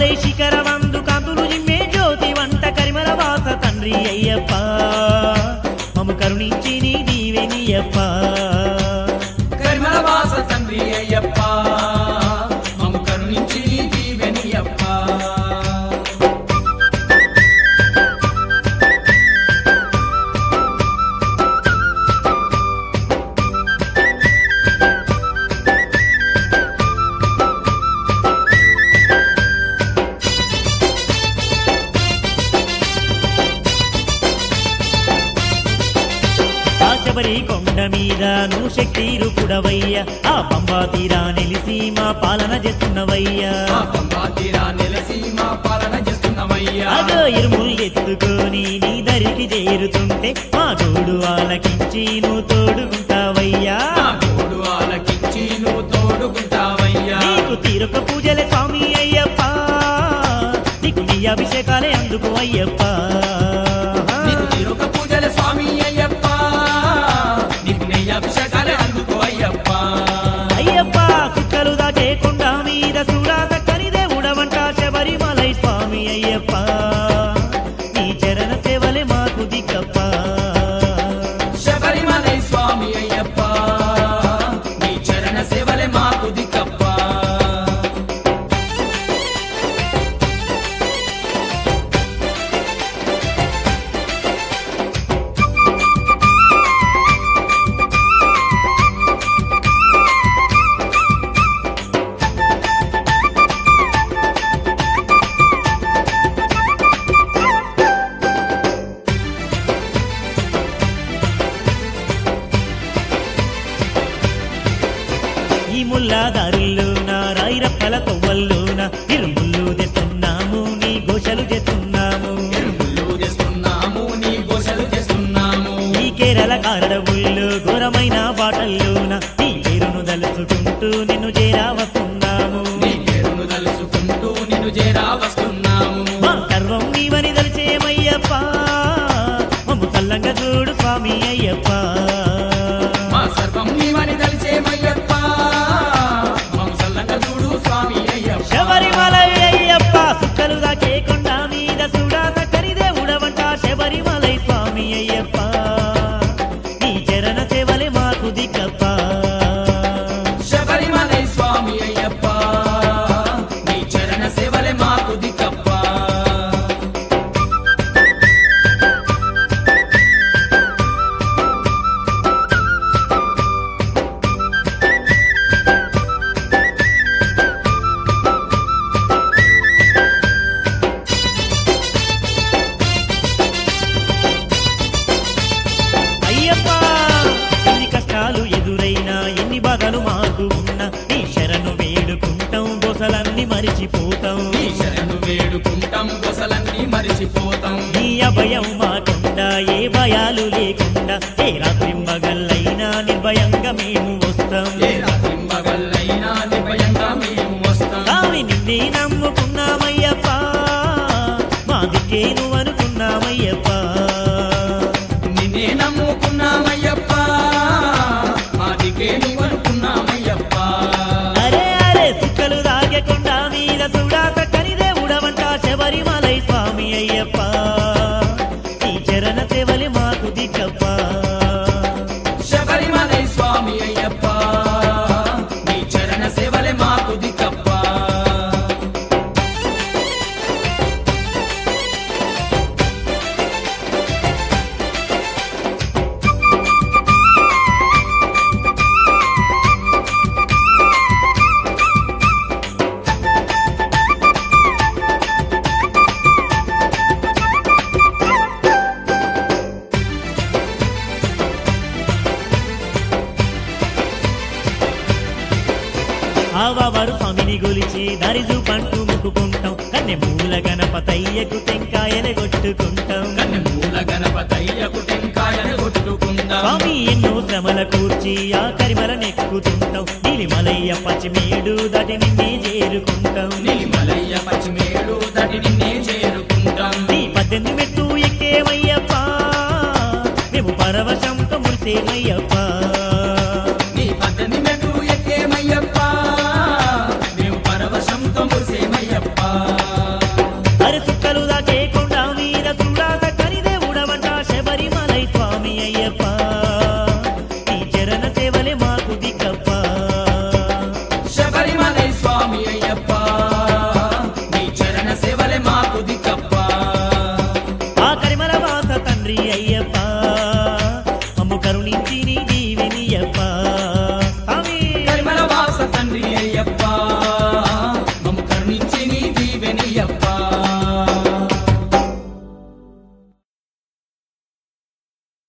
శబరిమలై శిఖరమందు కాంతులు జిమ్మే జ్యోతి వంట కరిమల వాస తండ్రి అయ్యప్ప మము కరుణించి నీ దీవెనియప్ప కరిమల వాస తండ్రి అయ్యప్ప మము కరుణించి నీ దీవెనియప్ప శబరి కొండ మీద నువ్వు శక్తి రూపుడవయ్యా ఆ పంబా తీరా నిలిసి మా పాలన చేస్తున్నవయ్యా అగో ఇరుములు ఎత్తుకొని నీ దరికి చేరుతుంటే మా తోడు ఆలకించి నువ్వు తోడుకుంటావయ్యా నీకు తీరొక పూజలే స్వామి అయ్యప్ప నీకు నీ అభిషేకాలే అందుకు అయ్యప్ప అభిషేకాలే అందుకో అయ్యప్ప అయ్యప్ప సుక్కలు దాకే కొండ మీద చూడాత కనిదే ఉడవంట శబరిమలై స్వామి అయ్యప్ప నీ చరణ సేవలే మాకు దిక్కప్ప శబరిమలై స్వామి అయ్యప్ప నీ చరణ సేవలే మాకు దిక్కప్ప ఈ ముల్లాదారుల్లోన రాయిరప్పల తొవ్వల్లోన ఇరుముళ్ళు తెస్తున్నాము నీ ఘోషలు చేస్తున్నాము ఈ కేరళ కారడవుల్లో ఘోరమైన బాటల్లోన నీ పేరును దలుచుకుంటూ నిన్ను చేరావస్తున్నాము మా సర్వం నీవని దలిచేమయ్యప్ప మమ్ము చల్లంగా చూడు స్వామి అయ్యప్ప మా సర్వం నీవని దలిచేమయ్యప్ప మమ్ము చల్లంగా చూడు స్వామి అయ్యప్ప శబరిమలై అయ్యప్ప సుక్కలు దాకే కొండ మీద చూడాత కరిదే ఉడవంట శబరిమలై స్వామి అయ్యప్ప నీ చరణ సేవలే మాకు దిక్కప్ప శబరిమలై స్వామి అయ్యప్ప నీ చరణ సేవలే మాకు దిక్కప్ప అయ్యప్ప ఎన్ని కష్టాలు ఎదురైనా ఎన్ని బాధలు మాకు ఉన్నా నీ శరణు వేడుకుంటాం దోసలన్నీ మరిచిపోతాం నీ శరణు వేడుకుంటాం దోసలన్నీ మరిచిపోతాం నీ అభయం మాకుండా ఏ భయాలు లేకుండా ఏ రాత్రింబగల్లైనా నిర్భయంగా మేము వస్తాం ఏ రాత్రింబగళ్ళైనా నిర్భయంగా మేము వస్తాం స్వామి నిన్నే నమ్ముకున్నామయ్యప్ప మా దిక్కే నువ్వు అనుకున్నామయ్యప్ప నిన్నే నమ్ముకున్నామయ్యప్ప మాదికే నువ్వనుకున్నామయ్యప్ప అరే అరే సుక్కలు దాగే కొండ మీద చూడాత కనిదే ఉడవంట శబరిమలై స్వామి అయ్యప్ప నీ చరణ సేవలే మాకు దిక్కప్ప శబరిమలై స్వామి అయ్యప్ప నీ చరణ సేవలే మాకు దిక్కప్ప ఆవారు స్వామిని గొలిచి దారి చూపంటూ ముక్కుకుంటాం కన్నె మూల గణపతయ్యకు టెంకాయలు కొట్టుకుంటాం కన్నె మూల గణపతయ్యకు టెంకాయలు కొట్టుకుందాం స్వామి ఎన్నో శ్రమల కూర్చి ఆ కరిమల నెక్కుతుంటాం నీలిమలయ్య పచ్చిమేడు దాటి నిన్నే చేరుకుంటాం నీలిమలయ్య పచ్చిమేడు దాటి నిన్నే చేరుకుంటాం నీ 18 మెట్టు ఎక్కేమయ్యప్ప మేము పరవశంతో మురిసేమయ్యప్ప నీ 18 మెట్టు ఎక్కేమయ్యప్ప మేము పరవశంతో మురిసేమయ్యప్ప తండ్రి అయ్యప్ప